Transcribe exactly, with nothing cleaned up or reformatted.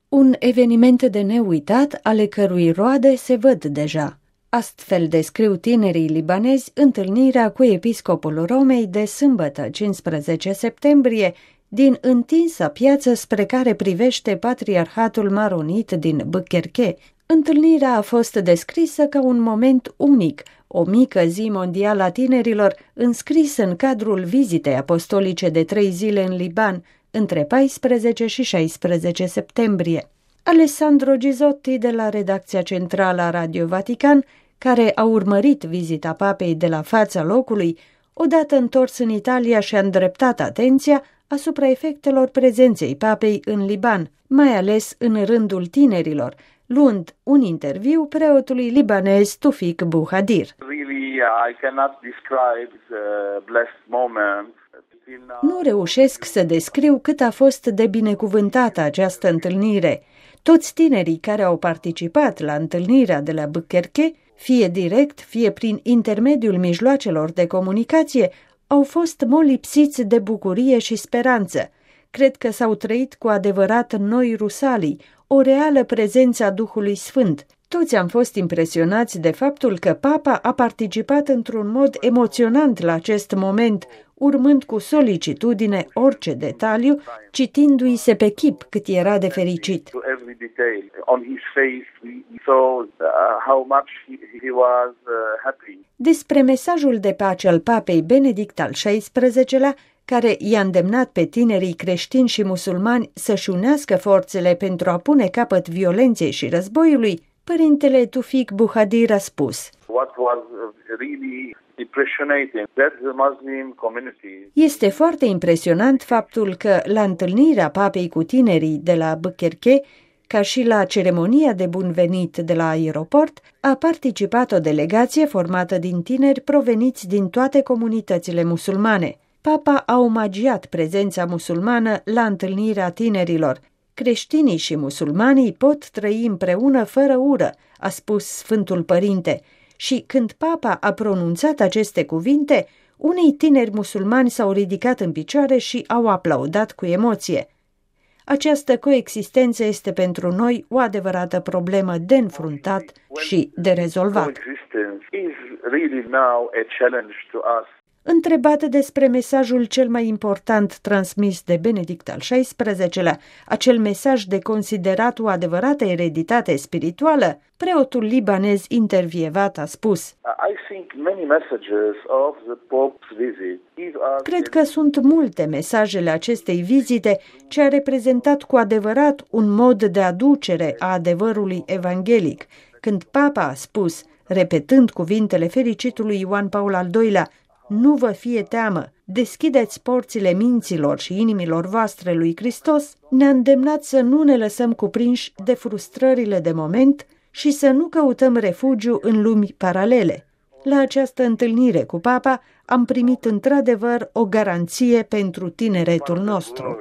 Un eveniment de neuitat, ale cărui roade se văd deja. Astfel descriu tinerii libanezi întâlnirea cu episcopul Romei de sâmbătă, cincisprezece septembrie, din întinsa piață spre care privește Patriarhatul Maronit din Băcherche. Întâlnirea a fost descrisă ca un moment unic, o mică zi mondială a tinerilor, înscrisă în cadrul vizitei apostolice de trei zile în Liban, între paisprezece și șaisprezece septembrie. Alessandro Gizotti de la redacția centrală a Radio Vatican, care a urmărit vizita papei de la fața locului, odată întors în Italia și-a îndreptat atenția asupra efectelor prezenței papei în Liban, mai ales în rândul tinerilor, luând un interviu preotului libanez Tufik Buhadir. Really, I cannot describe the blessed moment. Nu reușesc să descriu cât a fost de binecuvântată această întâlnire. Toți tinerii care au participat la întâlnirea de la Băcherche, fie direct, fie prin intermediul mijloacelor de comunicație, au fost molipsiți de bucurie și speranță. Cred că s-au trăit cu adevărat noi Rusalii, o reală prezență a Duhului Sfânt. Toți am fost impresionați de faptul că Papa a participat într-un mod emoționant la acest moment, urmând cu solicitudine orice detaliu, citindu-i se pe chip cât era de fericit. Despre mesajul de pace al Papei Benedict al șaisprezecelea, care i-a îndemnat pe tinerii creștini și musulmani să-și unească forțele pentru a pune capăt violenței și războiului, părintele Tufik Buhadir a spus: Este foarte impresionant faptul că la întâlnirea papei cu tinerii de la Băcherche, ca și la ceremonia de bun venit de la aeroport, a participat o delegație formată din tineri proveniți din toate comunitățile musulmane. Papa a omagiat prezența musulmană la întâlnirea tinerilor. Creștinii și musulmanii pot trăi împreună fără ură, a spus Sfântul Părinte. Și când Papa a pronunțat aceste cuvinte, unii tineri musulmani s-au ridicat în picioare și au aplaudat cu emoție. Această coexistență este pentru noi o adevărată problemă de înfruntat și de rezolvat. Întrebat despre mesajul cel mai important transmis de Benedict al șaisprezecelea, acel mesaj de considerat o adevărată ereditate spirituală, preotul libanez intervievat a spus: Cred că sunt multe mesajele acestei vizite ce a reprezentat cu adevărat un mod de aducere a adevărului evanghelic, când Papa a spus, repetând cuvintele fericitului Ioan Paul al doilea: Nu vă fie teamă, deschideți porțile minților și inimilor voastre lui Hristos, ne-a îndemnat să nu ne lăsăm cuprinși de frustrările de moment și să nu căutăm refugiu în lumi paralele. La această întâlnire cu Papa am primit într-adevăr o garanție pentru tineretul nostru.